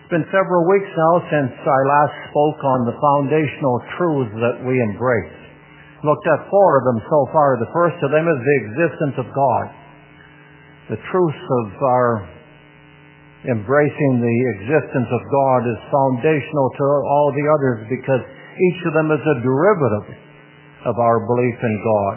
It's been several weeks now since I last spoke on the foundational truths that we embrace. Looked at four of them so far. The first of them is the existence of God. The truth of our embracing the existence of God is foundational to all the others because each of them is a derivative of our belief in God.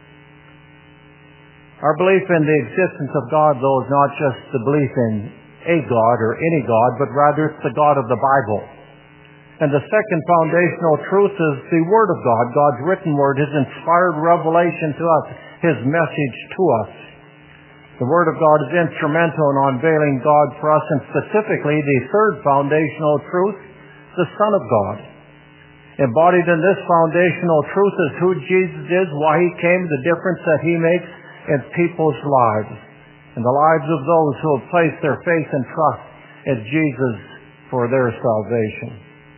Our belief in the existence of God, though, is not just the belief in a God or any God, but rather it's the God of the Bible. And the second foundational truth is the Word of God, God's written Word, His inspired revelation to us, His message to us. The Word of God is instrumental in unveiling God for us, and specifically the third foundational truth, the Son of God. Embodied in this foundational truth is who Jesus is, why He came, the difference that He makes in people's lives, and the lives of those who have placed their faith and trust in Jesus for their salvation.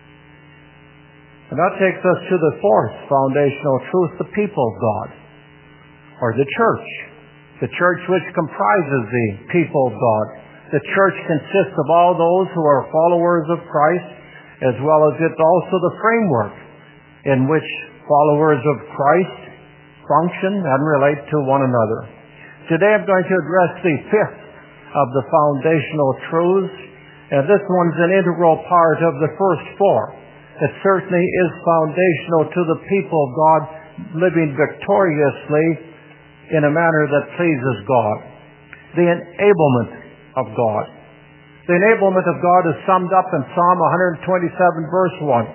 And that takes us to the fourth foundational truth, the people of God, or the church. The church which comprises the people of God. The church consists of all those who are followers of Christ, as well as it's also the framework in which followers of Christ function and relate to one another. Today I'm going to address the fifth of the foundational truths, and this one's an integral part of the first four. It certainly is foundational to the people of God living victoriously in a manner that pleases God. The enablement of God. The enablement of God is summed up in Psalm 127 verse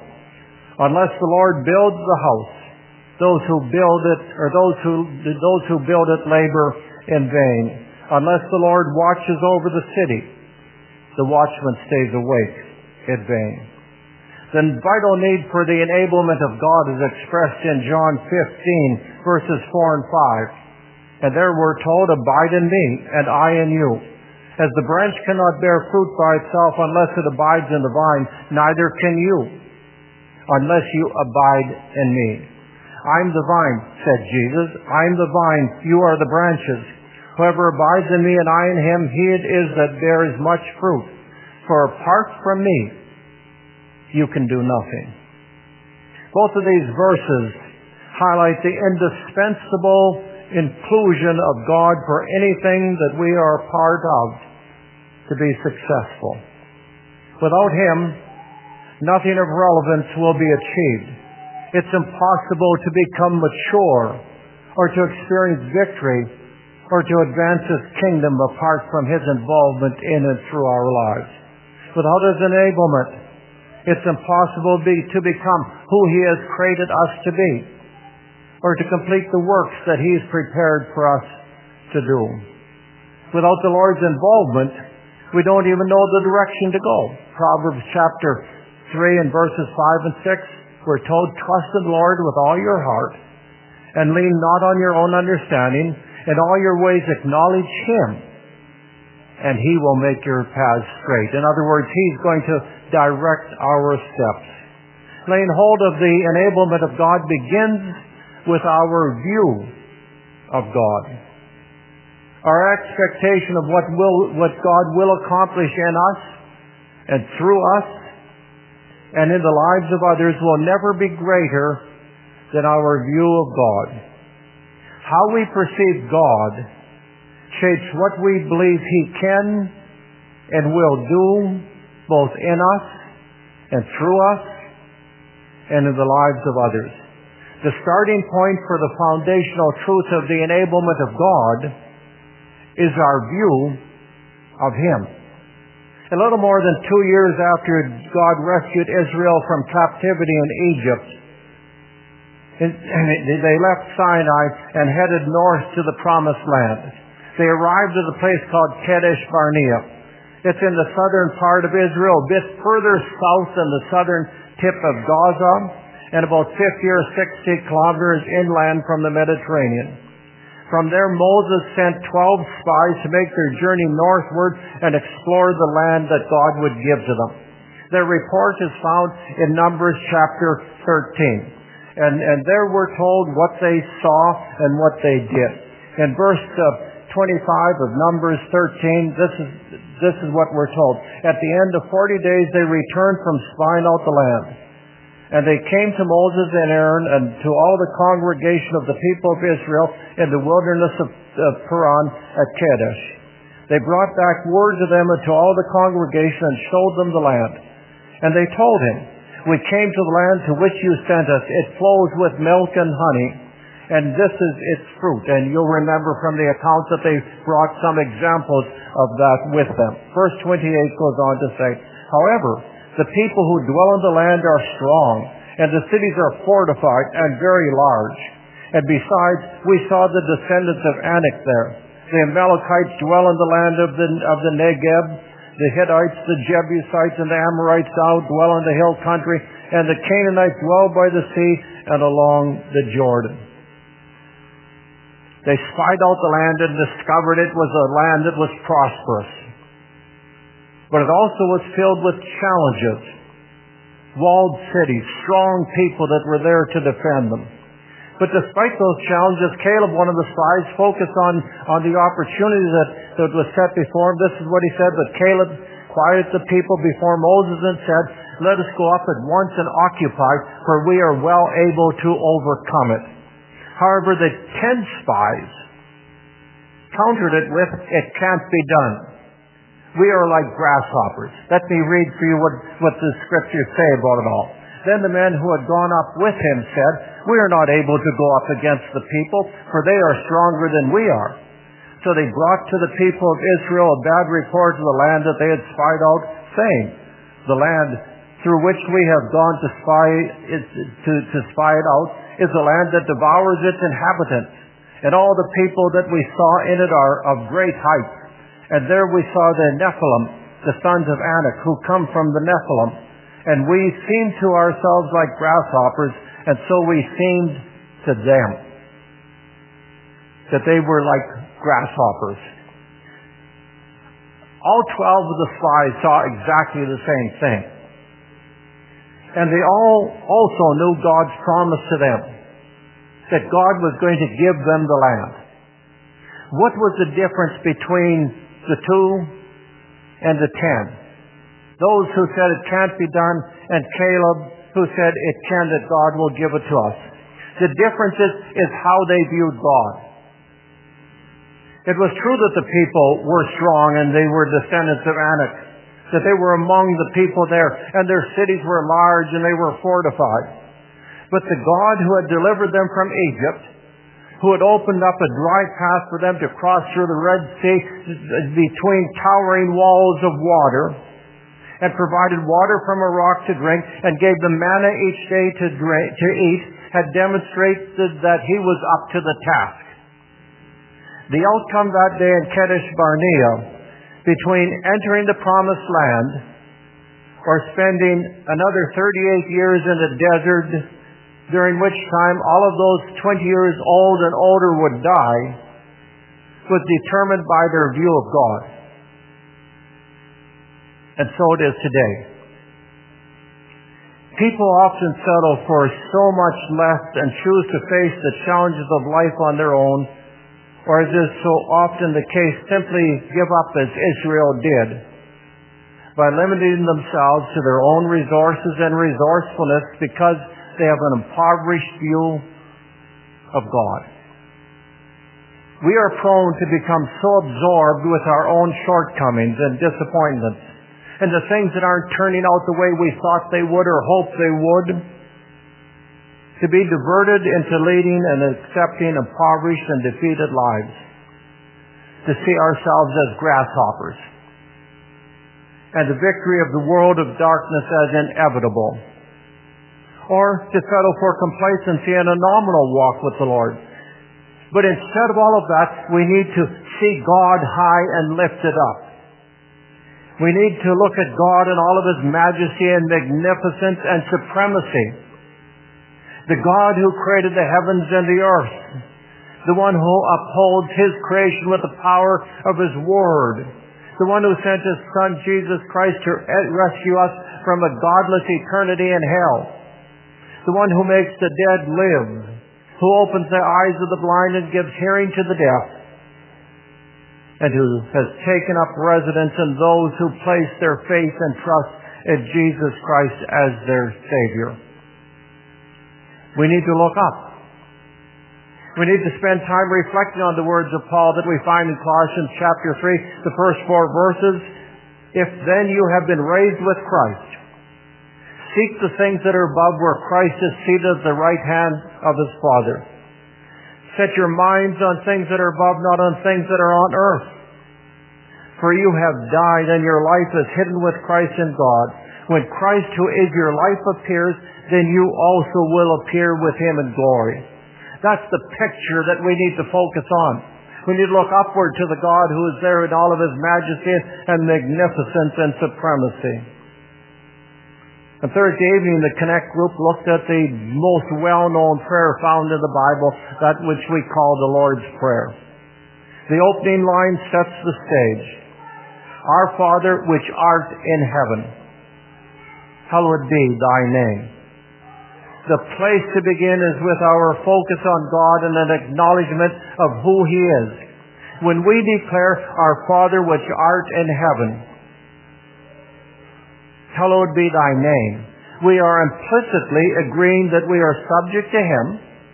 1. Unless the Lord builds the house, those who build it, or those who build it labor in vain. Unless the Lord watches over the city, the watchman stays awake in vain. The vital need for the enablement of God is expressed in John 15 verses 4 and 5. And there we're told, abide in me, and I in you. As the branch cannot bear fruit by itself unless it abides in the vine, neither can you, unless you abide in me. I'm the vine, said Jesus. I'm the vine, you are the branches. Whoever abides in me and I in him, he it is that bears much fruit. For apart from me, you can do nothing. Both of these verses highlight the indispensable inclusion of God for anything that we are a part of to be successful. Without Him, nothing of relevance will be achieved. It's impossible to become mature or to experience victory or to advance His kingdom apart from His involvement in and through our lives. Without His enablement, it's impossible to become who He has created us to be, or to complete the works that He's prepared for us to do. Without the Lord's involvement, we don't even know the direction to go. Proverbs chapter 3 and verses 5 and 6, we're told, trust in the Lord with all your heart, and lean not on your own understanding. In all your ways acknowledge Him, and He will make your paths straight. In other words, He's going to direct our steps. Laying hold of the enablement of God begins with our view of God. Our expectation of what God will accomplish in us and through us and in the lives of others will never be greater than our view of God. How we perceive God shapes what we believe He can and will do both in us and through us and in the lives of others. The starting point for the foundational truth of the enablement of God is our view of Him. A little more than 2 years after God rescued Israel from captivity in Egypt, they left Sinai and headed north to the Promised Land. They arrived at a place called Kadesh Barnea. It's in the southern part of Israel, a bit further south than the southern tip of Gaza, and about 50 or 60 kilometers inland from the Mediterranean. From there, Moses sent 12 spies to make their journey northward and explore the land that God would give to them. Their report is found in Numbers chapter 13. And there we're told what they saw and what they did. In verse 25 of Numbers 13, this is what we're told. At the end of 40 days they returned from spying out the land. And they came to Moses and Aaron and to all the congregation of the people of Israel in the wilderness of Paran at Kadesh. They brought back word to them and to all the congregation and showed them the land. And they told him, "We came to the land to which you sent us. It flows with milk and honey, and this is its fruit." And you'll remember from the accounts that they brought some examples of that with them. Verse 28 goes on to say, "However, the people who dwell in the land are strong, and the cities are fortified and very large. And besides, we saw the descendants of Anak there. The Amalekites dwell in the land of the Negeb. The Hittites, the Jebusites, and the Amorites dwell in the hill country, and the Canaanites dwell by the sea and along the Jordan." They spied out the land and discovered it was a land that was prosperous. But it also was filled with challenges. Walled cities, strong people that were there to defend them. But despite those challenges, Caleb, one of the spies, focused on the opportunity that was set before him. This is what he said: "But Caleb quieted the people before Moses and said, 'Let us go up at once and occupy, for we are well able to overcome it.' However, the 10 spies countered it with, 'It can't be done. We are like grasshoppers.'" Let me read for you what the scriptures say about it all. "Then the men who had gone up with him said, 'We are not able to go up against the people, for they are stronger than we are.' So they brought to the people of Israel a bad report of the land that they had spied out, saying, 'The land through which we have gone to spy it out is a land that devours its inhabitants, and all the people that we saw in it are of great height. And there we saw the Nephilim, the sons of Anak, who come from the Nephilim. And we seemed to ourselves like grasshoppers, and so we seemed to them.'" That they were like grasshoppers. All 12 of the spies saw exactly the same thing. And they all also knew God's promise to them, that God was going to give them the land. What was the difference between the 2 and the 10? Those who said it can't be done, and Caleb who said it can, that God will give it to us. The difference is how they viewed God. It was true that the people were strong and they were descendants of Anak, that they were among the people there, and their cities were large and they were fortified. But the God who had delivered them from Egypt, who had opened up a dry path for them to cross through the Red Sea between towering walls of water, and provided water from a rock to drink, and gave them manna each day to eat, had demonstrated that he was up to the task. The outcome that day in Kadesh Barnea, between entering the promised land or spending another 38 years in the desert, during which time all of those 20 years old and older would die, was determined by their view of God. And so it is today. People often settle for so much less and choose to face the challenges of life on their own, or as is so often the case, simply give up as Israel did, by limiting themselves to their own resources and resourcefulness because they have an impoverished view of God. We are prone to become so absorbed with our own shortcomings and disappointments, and the things that aren't turning out the way we thought they would or hoped they would, to be diverted into leading and accepting impoverished and defeated lives, to see ourselves as grasshoppers, and the victory of the world of darkness as inevitable, or to settle for complacency and a nominal walk with the Lord. But instead of all of that, we need to see God high and lifted up. We need to look at God in all of His majesty and magnificence and supremacy. The God who created the heavens and the earth. The one who upholds His creation with the power of His Word. The one who sent His Son, Jesus Christ, to rescue us from a godless eternity in hell. The one who makes the dead live. Who opens the eyes of the blind and gives hearing to the deaf. and who has taken up residence in those who place their faith and trust in Jesus Christ as their Savior. We need to look up. We need to spend time reflecting on the words of Paul that we find in Colossians chapter 3, the first 4 verses. If then you have been raised with Christ, seek the things that are above where Christ is seated at the right hand of his Father. Set your minds on things that are above, not on things that are on earth. For you have died, and your life is hidden with Christ in God. When Christ, who is your life, appears, then you also will appear with him in glory. That's the picture that we need to focus on. We need to look upward to the God who is there in all of his majesty and magnificence and supremacy. On Thursday evening, the Connect group looked at the most well-known prayer found in the Bible, that which we call the Lord's Prayer. The opening line sets the stage. Our Father, which art in heaven, hallowed be thy name. The place to begin is with our focus on God and an acknowledgement of who he is. When we declare, our Father which art in heaven, hallowed be thy name, we are implicitly agreeing that we are subject to him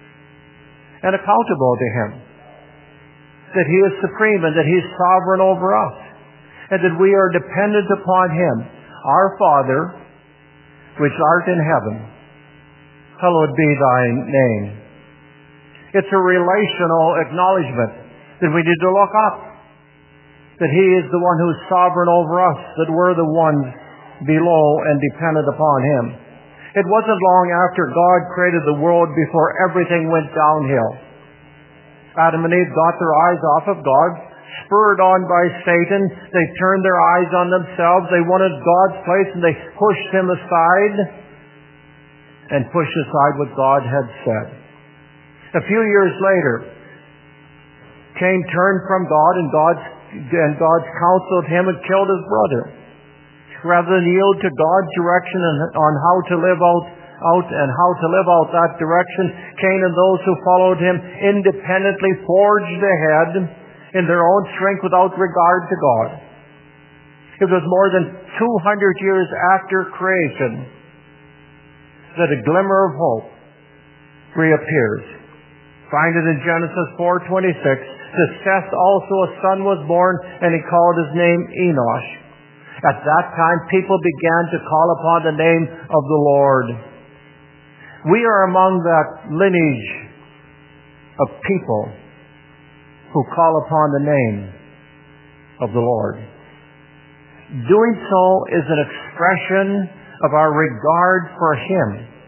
and accountable to him. That he is supreme and that he is sovereign over us. And that we are dependent upon him. Our Father which art in heaven, hallowed be thy name. It's a relational acknowledgement that we need to look up. That he is the one who is sovereign over us, that we're the ones below and dependent upon him. It wasn't long after God created the world before everything went downhill. Adam and Eve got their eyes off of God, spurred on by Satan. They turned their eyes on themselves. They wanted God's place and they pushed him aside. And pushed aside what God had said. A few years later, Cain turned from God, and God counseled him and killed his brother. Rather than yield to God's direction on how to live out that direction, Cain and those who followed him independently forged ahead in their own strength without regard to God. It was more than 200 years after creation that a glimmer of hope reappears. Find it in Genesis 4:26. To Seth also a son was born, and he called his name Enosh. At that time, people began to call upon the name of the Lord. We are among that lineage of people who call upon the name of the Lord. Doing so is an expression of our regard for him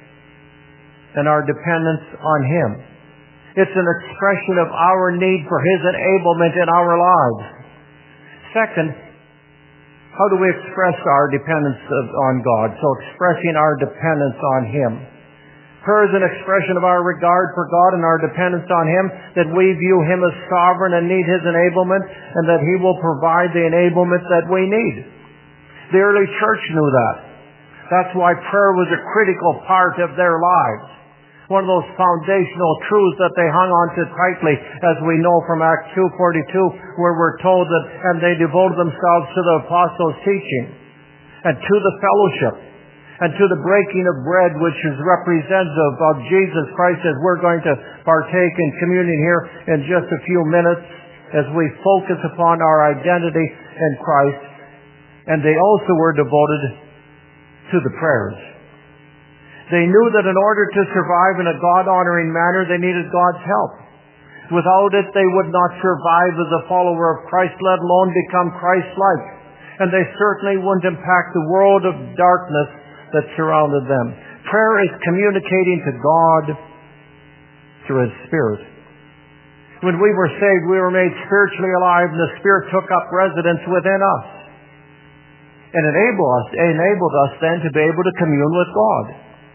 and our dependence on him. It's an expression of our need for his enablement in our lives. Second, how do we express our dependence on God? So expressing our dependence on him. Prayer is an expression of our regard for God and our dependence on him, that we view him as sovereign and need his enablement, and that he will provide the enablement that we need. The early church knew that. That's why prayer was a critical part of their lives. One of those foundational truths that they hung on to tightly, as we know from Acts 2:42, where we're told that, and they devoted themselves to the apostles' teaching, and to the fellowship, and to the breaking of bread, which is representative of Jesus Christ, as we're going to partake in communion here in just a few minutes, as we focus upon our identity in Christ. And they also were devoted to the prayers. They knew that in order to survive in a God-honoring manner, they needed God's help. Without it, they would not survive as a follower of Christ, let alone become Christ-like. And they certainly wouldn't impact the world of darkness that surrounded them. Prayer is communicating to God through his Spirit. When we were saved, we were made spiritually alive, and the Spirit took up residence within us. And enabled us then to be able to commune with God.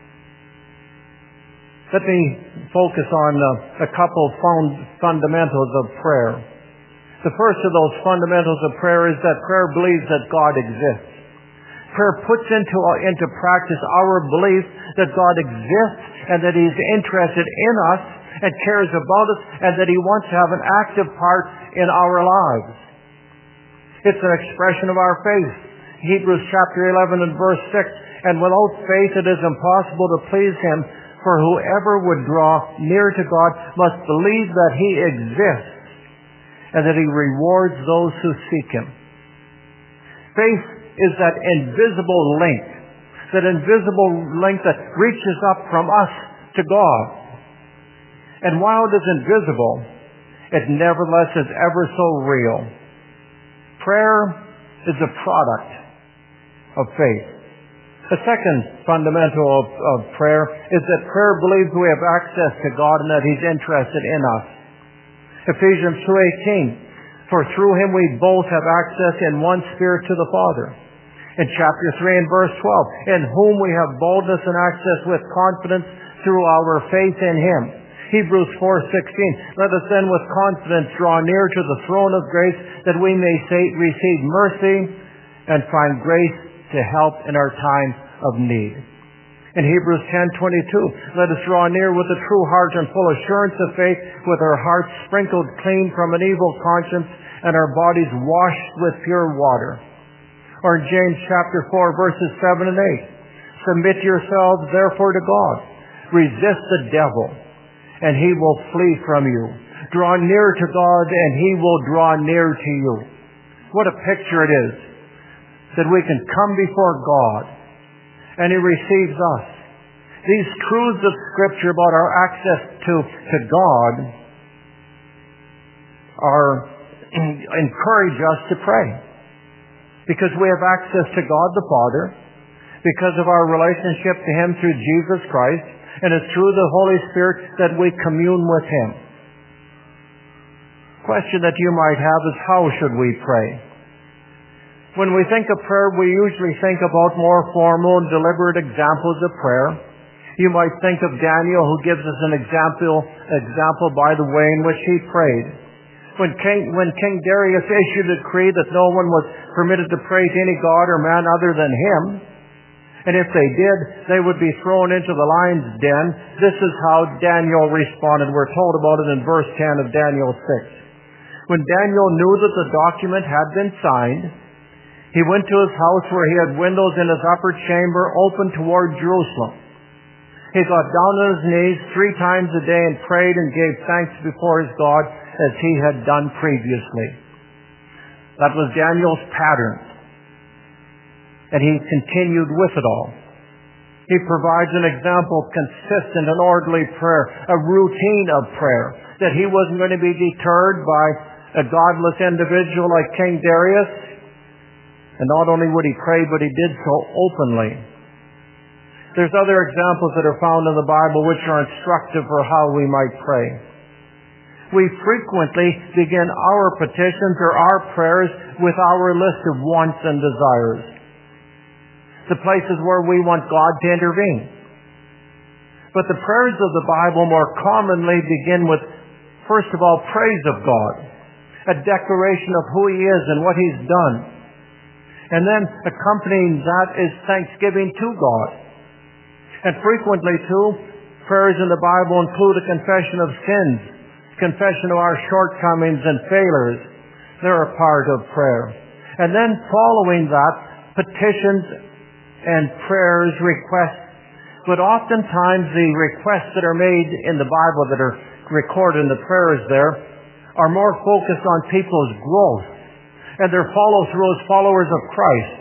Let me focus on a couple fundamentals of prayer. The first of those fundamentals of prayer is that prayer believes that God exists. Prayer puts into practice our belief that God exists and that he's interested in us and cares about us and that he wants to have an active part in our lives. It's an expression of our faith. Hebrews chapter 11 and verse 6, and without faith it is impossible to please Him, for whoever would draw near to God must believe that He exists and that He rewards those who seek Him. Faith is that invisible link that reaches up from us to God. And while it is invisible, it nevertheless is ever so real. Prayer is a product of faith. The second fundamental of prayer is that prayer believes we have access to God and that He's interested in us. Ephesians 2:18, for through Him we both have access in one Spirit to the Father. In chapter 3 and verse 12, in whom we have boldness and access with confidence through our faith in Him. Hebrews 4:16, let us then with confidence draw near to the throne of grace that we may receive mercy and find grace to help in our time of need. In Hebrews 10:22, let us draw near with a true heart and full assurance of faith, with our hearts sprinkled clean from an evil conscience and our bodies washed with pure water. Or in James chapter 4 verses 7 and 8, submit yourselves therefore to God. Resist the devil and he will flee from you. Draw near to God and He will draw near to you. What a picture it is that we can come before God and He receives us. These truths of Scripture about our access to God encourage us to pray. Because we have access to God the Father, because of our relationship to Him through Jesus Christ, and it's through the Holy Spirit that we commune with Him. The question that you might have is, how should we pray? When we think of prayer, we usually think about more formal and deliberate examples of prayer. You might think of Daniel, who gives us an example by the way in which he prayed. When King Darius issued a decree that no one was permitted to pray to any god or man other than him, and if they did, they would be thrown into the lion's den. This is how Daniel responded. We're told about it in verse 10 of Daniel 6. When Daniel knew that the document had been signed, he went to his house where he had windows in his upper chamber open toward Jerusalem. He got down on his knees 3 times a day and prayed and gave thanks before his God as he had done previously. That was Daniel's pattern. And he continued with it all. He provides an example of consistent and orderly prayer, a routine of prayer, that he wasn't going to be deterred by a godless individual like King Darius. And not only would he pray, but he did so openly. There's other examples that are found in the Bible which are instructive for how we might pray. We frequently begin our petitions or our prayers with our list of wants and desires, the places where we want God to intervene. But the prayers of the Bible more commonly begin with, first of all, praise of God, a declaration of who He is and what He's done. And then accompanying that is thanksgiving to God. And frequently, too, prayers in the Bible include a confession of sins, confession of our shortcomings and failures. They're a part of prayer. And then following that, petitions and prayers, requests. But oftentimes the requests that are made in the Bible that are recorded in the prayers there are more focused on people's growth and their follow-through as followers of Christ.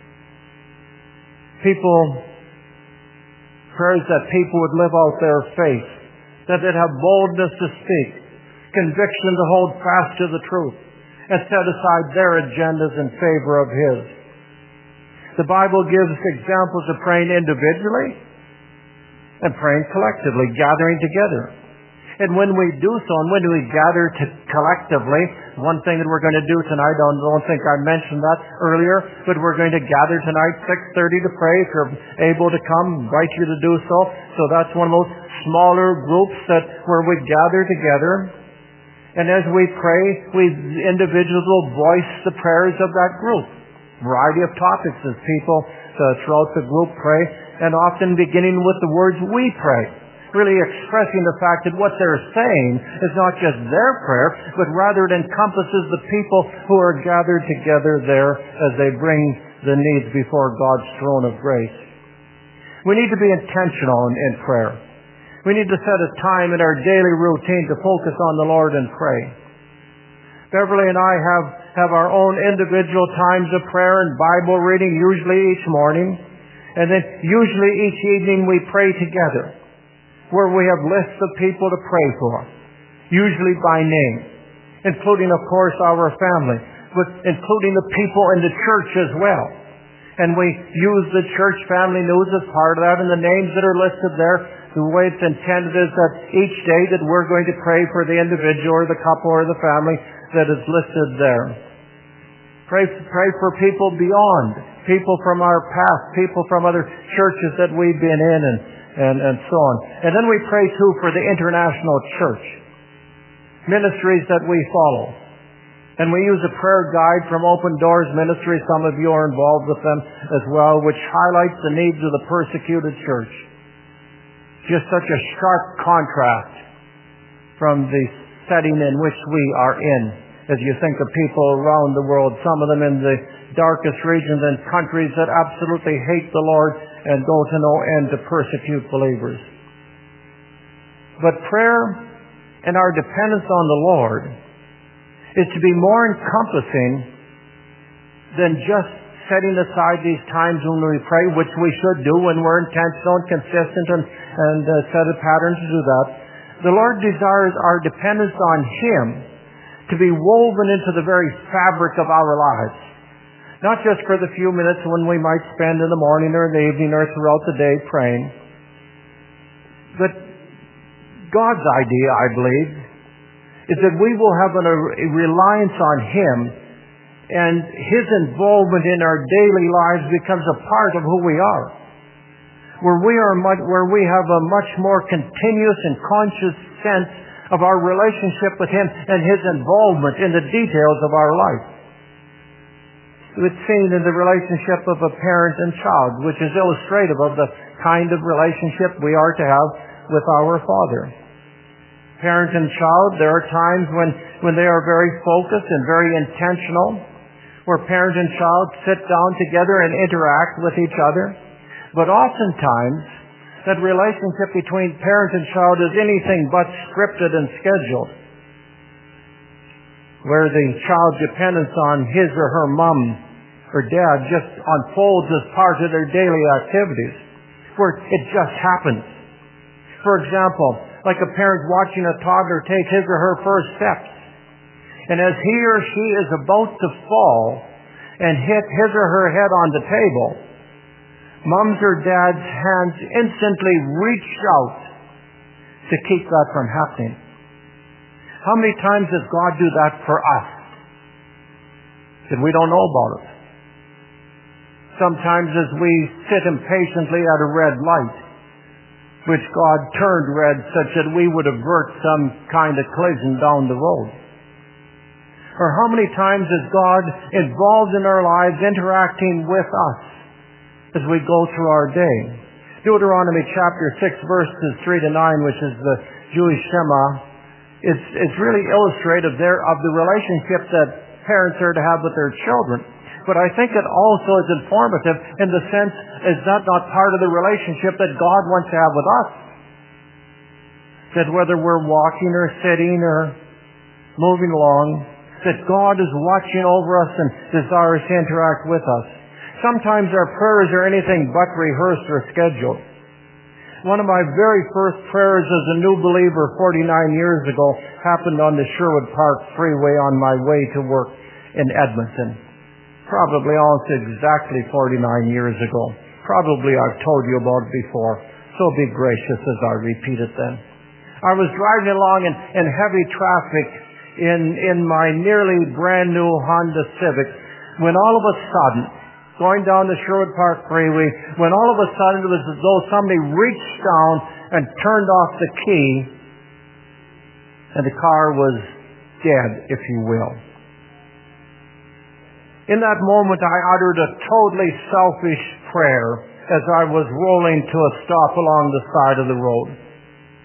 Prayers that people would live out their faith, that they'd have boldness to speak, conviction to hold fast to the truth, and set aside their agendas in favor of His. The Bible gives examples of praying individually and praying collectively, gathering together. And when we do so, and when we gather collectively, one thing that we're going to do tonight, I don't think I mentioned that earlier, but we're going to gather tonight 6:30 to pray. If you're able to come, I invite you to do so. So that's one of those smaller groups where we gather together. And as we pray, individuals will voice the prayers of that group. Variety of topics as people throughout the group pray, and often beginning with the words we pray. really expressing the fact that what they're saying is not just their prayer, but rather it encompasses the people who are gathered together there as they bring the needs before God's throne of grace. We need to be intentional in prayer. We need to set a time in our daily routine to focus on the Lord and pray. Beverly and I have our own individual times of prayer and Bible reading, usually each morning. And then usually each evening we pray together, where we have lists of people to pray for, usually by name, including, of course, our family, but including the people in the church as well. And we use the church family news as part of that, and the names that are listed there, the way it's intended is that each day that we're going to pray for the individual or the couple or the family that is listed there. Pray for people beyond, people from our past, people from other churches that we've been in, and so on. And then we pray too for the international church, ministries that we follow. And we use a prayer guide from Open Doors Ministry. Some of you are involved with them as well, which highlights the needs of the persecuted church. Just such a sharp contrast from the setting in which we are in. As you think of people around the world, some of them in the darkest regions and countries that absolutely hate the Lord and go to no end to persecute believers. But prayer and our dependence on the Lord is to be more encompassing than just setting aside these times when we pray, which we should do when we're intentional and consistent and set a pattern to do that. The Lord desires our dependence on Him to be woven into the very fabric of our lives. Not just for the few minutes when we might spend in the morning or in the evening or throughout the day praying. But God's idea, I believe, is that we will have a reliance on Him, and His involvement in our daily lives becomes a part of who we are. Where we have a much more continuous and conscious sense of our relationship with Him and His involvement in the details of our life. It's seen in the relationship of a parent and child, which is illustrative of the kind of relationship we are to have with our Father. Parent and child, there are times when they are very focused and very intentional, where parent and child sit down together and interact with each other. But oftentimes, that relationship between parent and child is anything but scripted and scheduled, where the child's dependence on his or her mom or dad just unfolds as part of their daily activities, where it just happens. For example, like a parent watching a toddler take his or her first steps, and as he or she is about to fall and hit his or her head on the table, mom's or dad's hands instantly reach out to keep that from happening. How many times does God do that for us that we don't know about it? Sometimes as we sit impatiently at a red light, which God turned red such that we would avert some kind of collision down the road. Or how many times is God involved in our lives, interacting with us as we go through our day? Deuteronomy chapter 6 verses 3 to 9, which is the Jewish Shema, is really illustrative there of the relationship that parents are to have with their children. But I think it also is informative in the sense is that not part of the relationship that God wants to have with us. That whether we're walking or sitting or moving along, that God is watching over us and desires to interact with us. Sometimes our prayers are anything but rehearsed or scheduled. One of my very first prayers as a new believer 49 years ago happened on the Sherwood Park Freeway on my way to work in Edmonton. Probably almost exactly 49 years ago. Probably I've told you about it before, so be gracious as I repeat it then. I was driving along in heavy traffic in my nearly brand new Honda Civic when all of a sudden, going down the Sherwood Park Freeway, when all of a sudden it was as though somebody reached down and turned off the key and the car was dead, if you will. In that moment, I uttered a totally selfish prayer as I was rolling to a stop along the side of the road.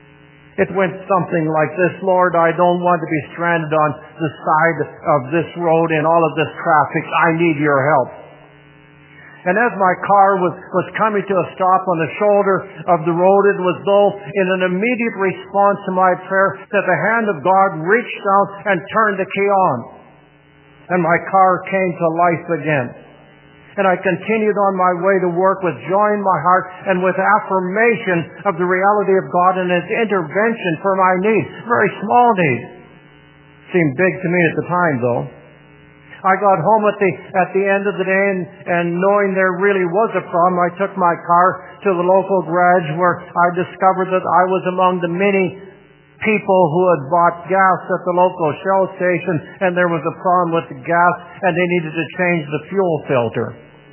It went something like this: Lord, I don't want to be stranded on the side of this road in all of this traffic. I need your help. And as my car was coming to a stop on the shoulder of the road, it was though in an immediate response to my prayer that the hand of God reached out and turned the key on. And my car came to life again. And I continued on my way to work with joy in my heart and with affirmation of the reality of God and His intervention for my need. Very small need. Seemed big to me at the time, though. I got home at the end of the day, and knowing there really was a problem, I took my car to the local garage, where I discovered that I was among the many people who had bought gas at the local Shell station, and there was a problem with the gas, and they needed to change the fuel filter.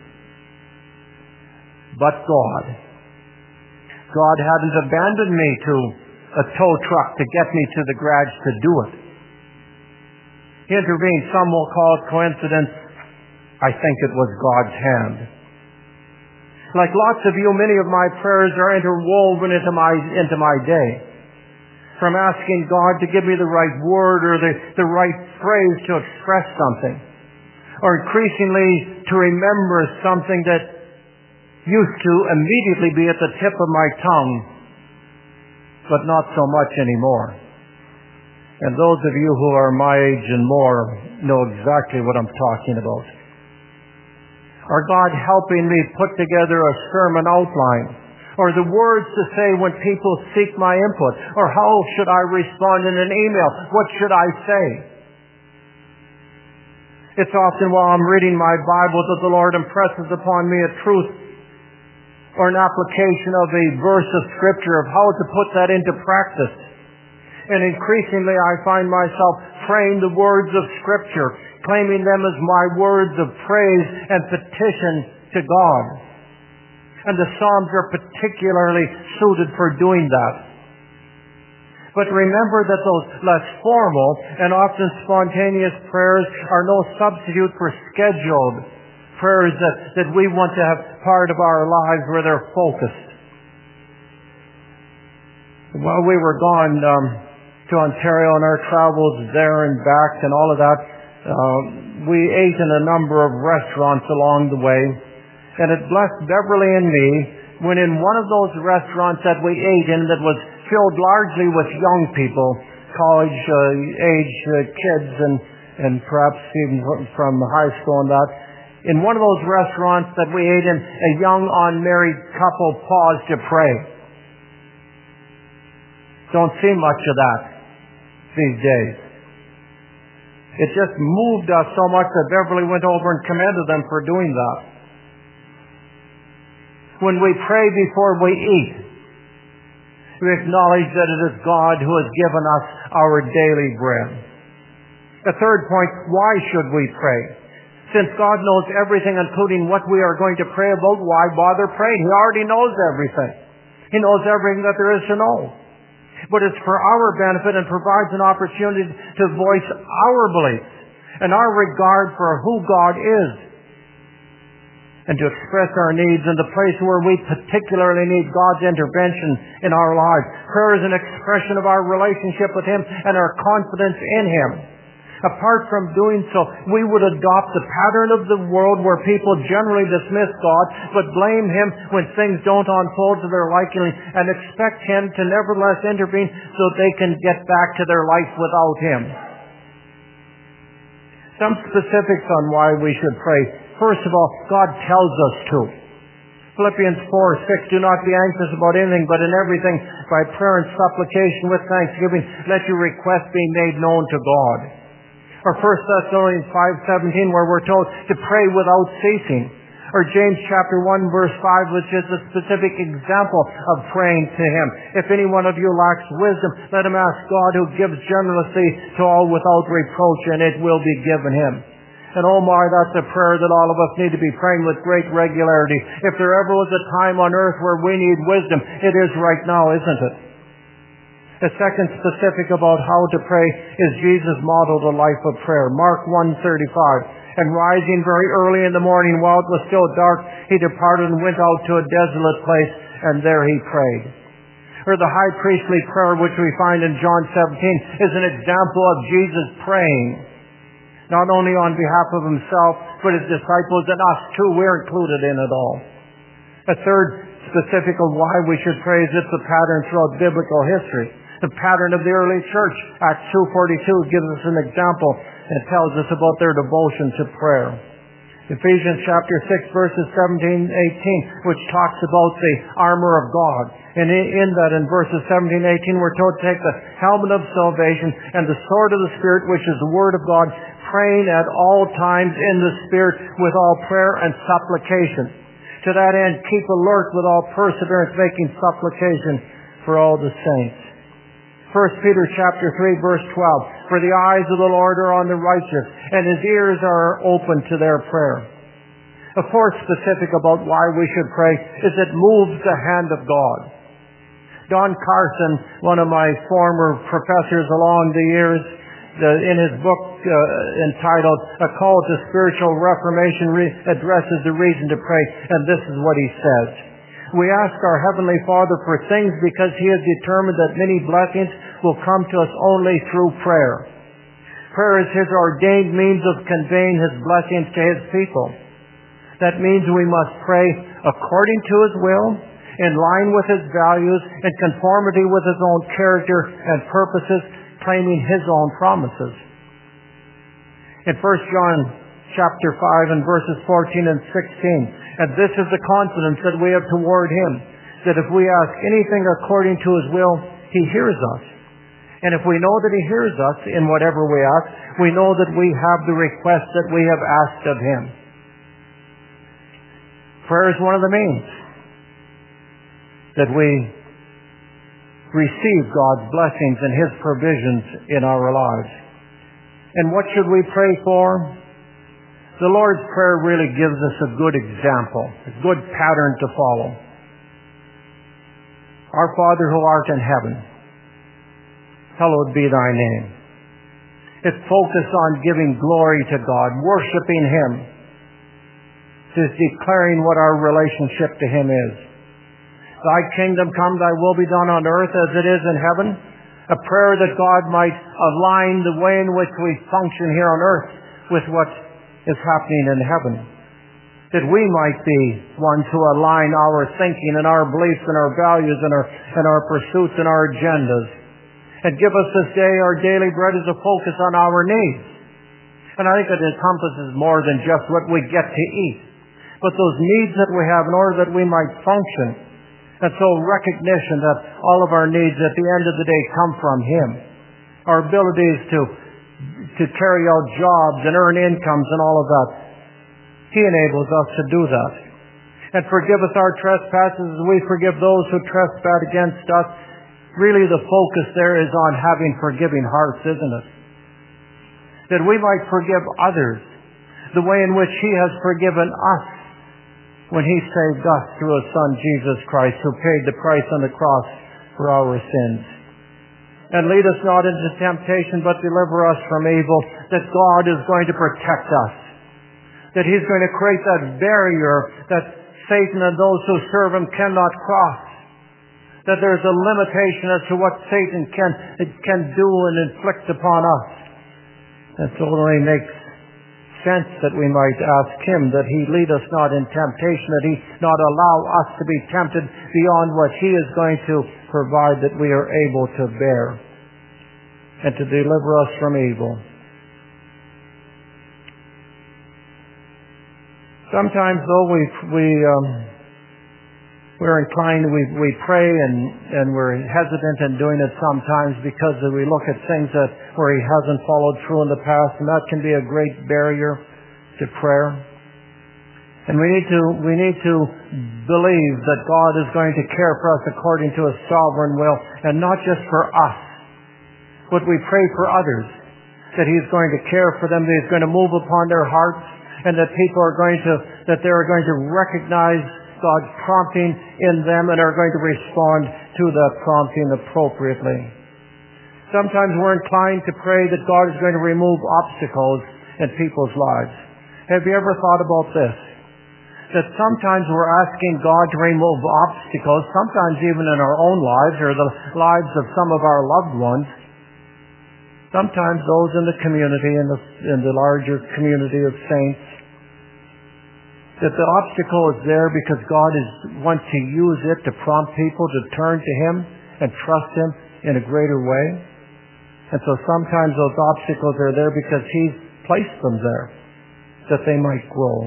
But God hadn't abandoned me to a tow truck to get me to the garage to do it. He intervened. Some will call it coincidence. I think it was God's hand. Like lots of you, many of my prayers are interwoven into my day. From asking God to give me the right word or the right phrase to express something, or increasingly to remember something that used to immediately be at the tip of my tongue, but not so much anymore. And those of you who are my age and more know exactly what I'm talking about. Or God helping me put together a sermon outline, or the words to say when people seek my input, or how should I respond in an email? What should I say? It's often while I'm reading my Bible that the Lord impresses upon me a truth or an application of a verse of Scripture of how to put that into practice. And increasingly I find myself praying the words of Scripture, claiming them as my words of praise and petition to God. And the Psalms are particularly suited for doing that. But remember that those less formal and often spontaneous prayers are no substitute for scheduled prayers that we want to have part of our lives where they're focused. While we were gone to Ontario on our travels there and back and all of that, we ate in a number of restaurants along the way, and it blessed Beverly and me when in one of those restaurants that we ate in that was filled largely with young people, college age kids and perhaps even from high school and that, in one of those restaurants that we ate in, a young unmarried couple paused to pray. Don't see much of that these days. It just moved us so much that Beverly went over and commended them for doing that. When we pray before we eat, we acknowledge that it is God who has given us our daily bread. The third point, why should we pray? Since God knows everything, including what we are going to pray about, why bother praying? He already knows everything. He knows everything that there is to know. But it's for our benefit and provides an opportunity to voice our beliefs and our regard for who God is, and to express our needs in the place where we particularly need God's intervention in our lives. Prayer is an expression of our relationship with Him and our confidence in Him. Apart from doing so, we would adopt the pattern of the world where people generally dismiss God but blame Him when things don't unfold to their liking and expect Him to nevertheless intervene so they can get back to their life without Him. Some specifics on why we should pray. First of all, God tells us to. Philippians 4:6, do not be anxious about anything, but in everything by prayer and supplication with thanksgiving, let your requests be made known to God. Or 1 Thessalonians 5:17, where we're told to pray without ceasing. Or James chapter 1 verse 5, which is a specific example of praying to Him. If any one of you lacks wisdom, let him ask God, who gives generously to all without reproach, and it will be given him. And oh my, that's a prayer that all of us need to be praying with great regularity. If there ever was a time on earth where we need wisdom, it is right now, isn't it? The second specific about how to pray is Jesus modeled a life of prayer. Mark 1:35. And rising very early in the morning while it was still dark, He departed and went out to a desolate place, and there He prayed. or the high priestly prayer which we find in John 17 is an example of Jesus praying, not only on behalf of himself, but his disciples and us too. We're included in it all. A third specific of why we should pray is it's a pattern throughout biblical history. The pattern of the early church. Acts 2:42 gives us an example and tells us about their devotion to prayer. Ephesians chapter 6 verses 17-18, which talks about the armor of God. And in that, in verses 17-18, we're told to take the helmet of salvation and the sword of the Spirit, which is the Word of God, praying at all times in the Spirit with all prayer and supplication. To that end, keep alert with all perseverance, making supplication for all the saints. 1 Peter chapter 3 verse 12, for the eyes of the Lord are on the righteous, and his ears are open to their prayer. A fourth specific about why we should pray is it moves the hand of God. Don Carson, one of my former professors along the years, in his book entitled A Call to Spiritual Reformation, addresses the reason to pray, and this is what he says. We ask our Heavenly Father for things because He has determined that many blessings will come to us only through prayer. Prayer is His ordained means of conveying His blessings to His people. That means we must pray according to His will, in line with His values, in conformity with His own character and purposes, claiming His own promises. In 1 John chapter 5 and verses 14 and 16, and this is the confidence that we have toward Him, that if we ask anything according to His will, He hears us. And if we know that He hears us in whatever we ask, we know that we have the request that we have asked of Him. Prayer is one of the means that we receive God's blessings and His provisions in our lives. And what should we pray for? The Lord's Prayer really gives us a good example, a good pattern to follow. Our Father who art in heaven, hallowed be thy name. It's focused on giving glory to God, worshiping Him. It's declaring what our relationship to Him is. Thy kingdom come, thy will be done on earth as it is in heaven. A prayer that God might align the way in which we function here on earth with what is happening in heaven. That we might be ones who align our thinking and our beliefs and our values and our pursuits and our agendas. And give us this day our daily bread as a focus on our needs. And I think it encompasses more than just what we get to eat, but those needs that we have in order that we might function. And so recognition that all of our needs at the end of the day come from Him. Our abilities to carry out jobs and earn incomes and all of that. He enables us to do that. And forgive us our trespasses as we forgive those who trespass against us. Really the focus there is on having forgiving hearts, isn't it? That we might forgive others the way in which He has forgiven us when He saved us through His Son Jesus Christ, who paid the price on the cross for our sins. And lead us not into temptation, but deliver us from evil, that God is going to protect us. That He's going to create that barrier that Satan and those who serve Him cannot cross. That there's a limitation as to what Satan can do and inflict upon us. And so it only makes sense that we might ask Him that He lead us not in temptation, that He not allow us to be tempted beyond what He is going to provide that we are able to bear, and to deliver us from evil. Sometimes though we're inclined, we pray and we're hesitant in doing it sometimes because we look at things where He hasn't followed through in the past, and that can be a great barrier to prayer. And we need to believe that God is going to care for us according to His sovereign will, and not just for us, but we pray for others, that He's going to care for them, that He's going to move upon their hearts, and that people are going to recognize God's prompting in them and are going to respond to that prompting appropriately. Sometimes we're inclined to pray that God is going to remove obstacles in people's lives. Have you ever thought about this? that sometimes we're asking God to remove obstacles, sometimes even in our own lives or the lives of some of our loved ones, sometimes those in the community, in the larger community of saints, that the obstacle is there because God wants to use it to prompt people to turn to Him and trust Him in a greater way. And so sometimes those obstacles are there because He's placed them there, that they might grow.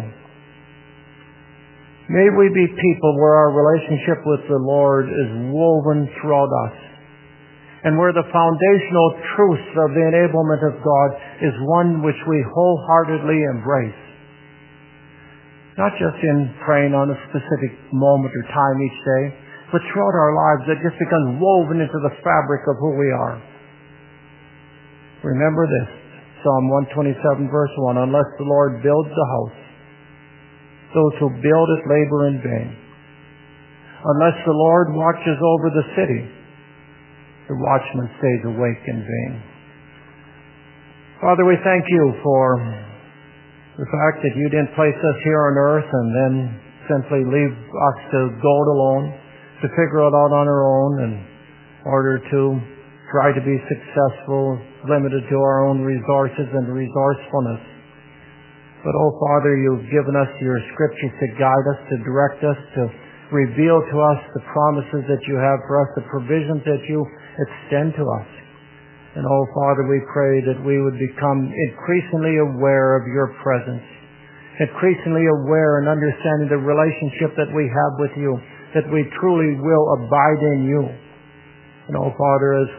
May we be people where our relationship with the Lord is woven throughout us, and where the foundational truths of the enablement of God is one which we wholeheartedly embrace. Not just in praying on a specific moment or time each day, but throughout our lives that just becomes woven into the fabric of who we are. Remember this, Psalm 127 verse 1, unless the Lord builds the house, those who build it labor in vain. Unless the Lord watches over the city, the watchman stays awake in vain. Father, we thank you for the fact that you didn't place us here on earth and then simply leave us to go it alone, to figure it out on our own in order to try to be successful, limited to our own resources and resourcefulness. But, oh Father, you've given us your scriptures to guide us, to direct us, to reveal to us the promises that you have for us, the provisions that you extend to us. And, oh Father, we pray that we would become increasingly aware of your presence, increasingly aware and understanding the relationship that we have with you, that we truly will abide in you. And, oh Father, as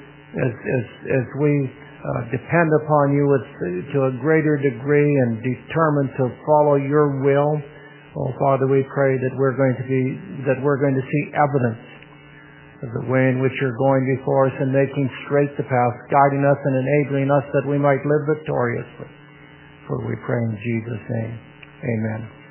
we depend upon you to a greater degree and determined to follow your will, oh Father, we pray that we're going to see evidence of the way in which you're going before us and making straight the path, guiding us and enabling us that we might live victoriously. For we pray in Jesus' name. Amen.